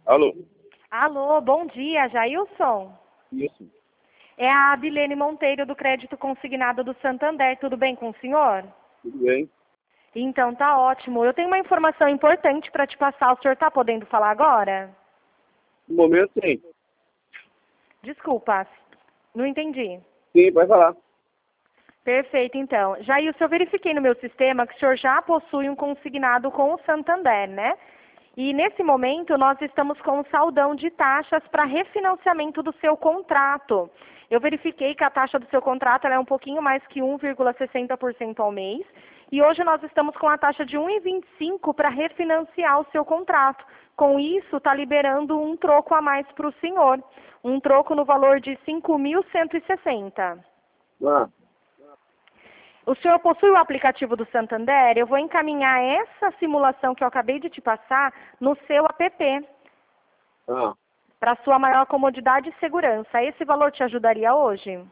Alô? Alô, bom dia, Jailson. Isso. É a Adilene Monteiro do Crédito Consignado do Santander. Tudo bem com o senhor? Tudo bem? Então, tá ótimo. Eu tenho uma informação importante para te passar. O senhor tá podendo falar agora? No momento, sim. Desculpa, não entendi. Sim, pode falar. Perfeito, então. Jailson, eu verifiquei no meu sistema que o senhor já possui um consignado com o Santander, né? E nesse momento nós estamos com um saldão de taxas para refinanciamento do seu contrato. Eu verifiquei que a taxa do seu contrato ela é um pouquinho mais que 1,60% ao mês. E hoje nós estamos com a taxa de 1,25 para refinanciar o seu contrato. Com isso, está liberando um troco a mais para o senhor. Um troco no valor de 5.160. Ah, O senhor possui o aplicativo do Santander? Eu vou encaminhar essa simulação que eu acabei de te passar no seu app, ah. para sua maior comodidade e segurança. Esse valor te ajudaria hoje?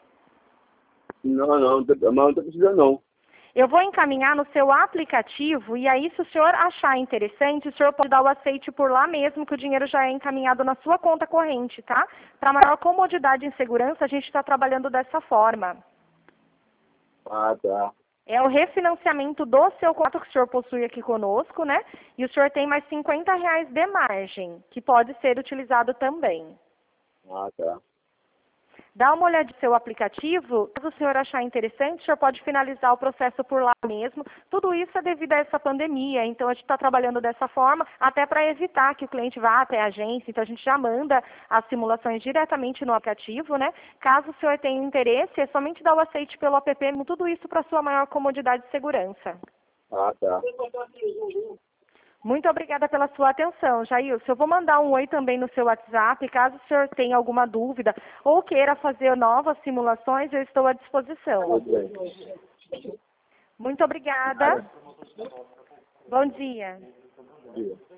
Mas não tô precisando, não. Eu vou encaminhar no seu aplicativo e aí, se o senhor achar interessante, o senhor pode dar o aceite por lá mesmo, que o dinheiro já é encaminhado na sua conta corrente, tá? Para maior comodidade e segurança, a gente está trabalhando dessa forma. Ah, tá. É o refinanciamento do seu contrato que o senhor possui aqui conosco, né? E o senhor tem mais R$ 50 de margem, que pode ser utilizado também. Ah, tá. Dá uma olhada no seu aplicativo, caso o senhor achar interessante, o senhor pode finalizar o processo por lá mesmo. Tudo isso é devido a essa pandemia, então a gente está trabalhando dessa forma, até para evitar que o cliente vá até a agência, então a gente já manda as simulações diretamente no aplicativo, né? Caso o senhor tenha interesse, é somente dar o aceite pelo app, tudo isso para sua maior comodidade e segurança. Ah, tá. Muito obrigada pela sua atenção, Jailson. Eu vou mandar um oi também no seu WhatsApp. Caso o senhor tenha alguma dúvida ou queira fazer novas simulações, eu estou à disposição. Tudo bem. Muito obrigada. Bom dia. Bom dia.